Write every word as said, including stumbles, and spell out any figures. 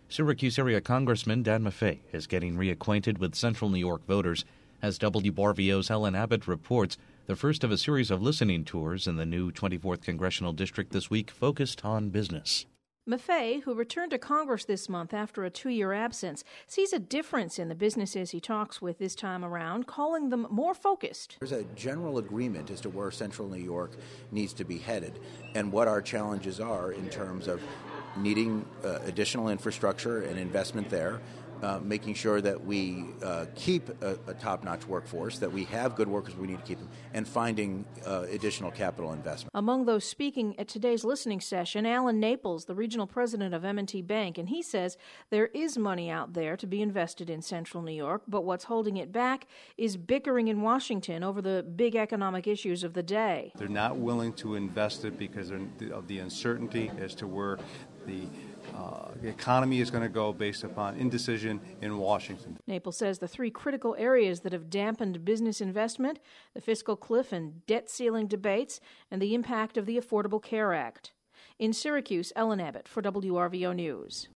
Syracuse area Congressman Dan Maffei is getting reacquainted with Central New York voters. As W R V O's Ellen Abbott reports, the first of a series of listening tours in the new twenty-fourth Congressional District this week focused on business. Maffei, who returned to Congress this month after a two-year absence, sees a difference in the businesses he talks with this time around, calling them more focused. There's a general agreement as to where Central New York needs to be headed and what our challenges are in terms of needing uh, additional infrastructure and investment there, uh, making sure that we uh, keep a, a top-notch workforce, that we have good workers, we need to keep them, and finding uh, additional capital investment. Among those speaking at today's listening session, Alan Naples, the regional president of M and T Bank, and he says there is money out there to be invested in Central New York, but what's holding it back is bickering in Washington over the big economic issues of the day. They're not willing to invest it because of the uncertainty as to where the Uh, the economy is going to go based upon indecision in Washington. Naples says the three critical areas that have dampened business investment, the fiscal cliff and debt ceiling debates, and the impact of the Affordable Care Act. In Syracuse, Ellen Abbott for W R V O News.